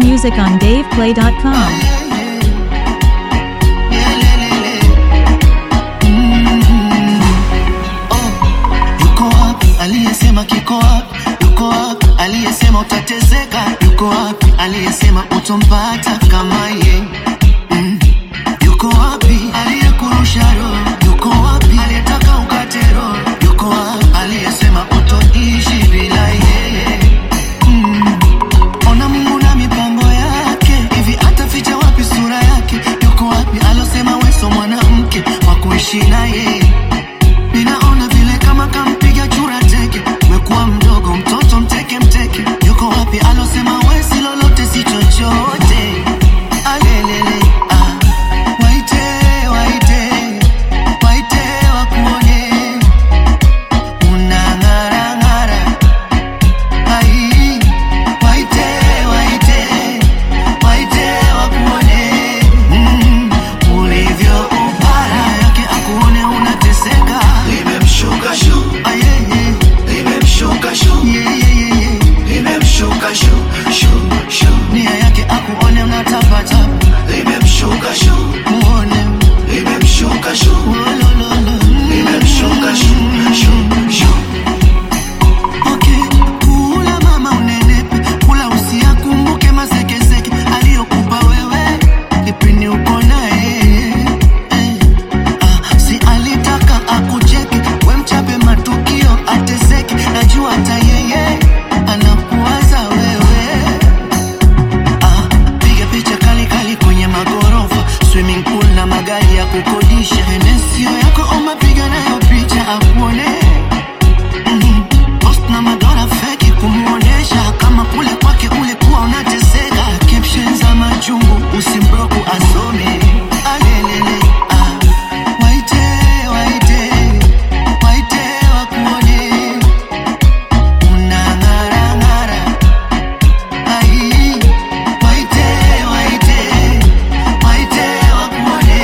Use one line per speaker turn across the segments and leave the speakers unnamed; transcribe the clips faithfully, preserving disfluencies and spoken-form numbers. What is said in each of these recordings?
music on dave play dot com.
Aliyesema kiko wapi, yuko wapi? Aliyesema utateseka, yuko wapi? Aliyesema utompata kama ye, mm. Yuko wapi? Aliyekurusha roho, yuko wapi? Aliyetaka ukate roho, yuko wapi? Aliyesema utoishi bila yeye, mm. Ona Mungu na mipango yake, hivi ataficha wapi sura yake? Yuko wapi? Alosema wewe sio mwanamke wa kuishi na yeye. Ninaona vile kama kampiga chura teke, umekuwa mdogo mtoto mteke mteke. Yuko wapi? Alosema wewe si lolote si chochote. Alelele ah, waite waite waite wakuone unang'ara ng'ara. Ai, waite waite waite wakuone mm, ulivyo upara yake akuone unateseka. Limemshuka shu, ayeye, limemshuka shu, yeyeye, limemshuka shu, shu, shu. Nia yake akuone unatapata. Limemshuka shu, muone. Limemshuka shu, wolololo. Limemshuka shu, shu, shu. Okay, kula mama unenepe, kula usiyakumbuke masekeseke aliyokupa wewe kipindi uko naye. Si alitaka akucheke, we mchape matukio ateseke. Najua hata yeye anakuwaza wewe. Ah, piga picha kali kali kwenye magorofa, swimming pool na magari ya kukodisha. Enesio yako oma piga nayo picha akuone. Mm, post na madora fake kumuonesha kama kule kwake ulikuwa unateseka. Captions za machungu usimbroku asome. Alelele ah, waite waite waite wakuone unang'ara ng'ara. Ai, waite waite waite wakuone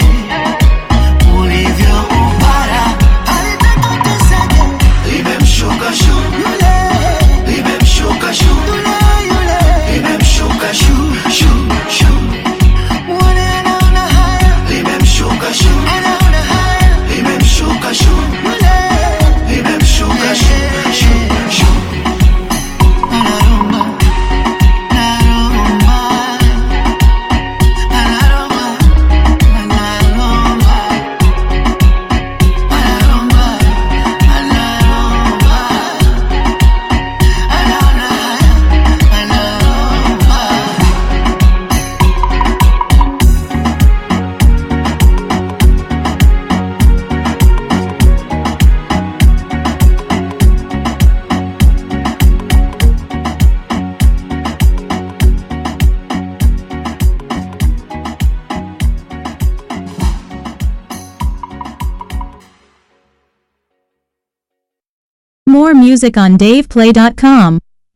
ulivyo upara. Alitaka uteseke. Limemshuka shu, yule. Limemshuka shu, yule yule. Limemshuka shu, shu, shu. Muone anaona haya. Limemshuka shu, anaona haya. Limemshuka shu, yule. Limemshuka shu, shu, shu. Anarumba, anarumba, anarumba, anarumba, anarumba, anarumba, anaona haya, anarumba.
More music on dave play dot com.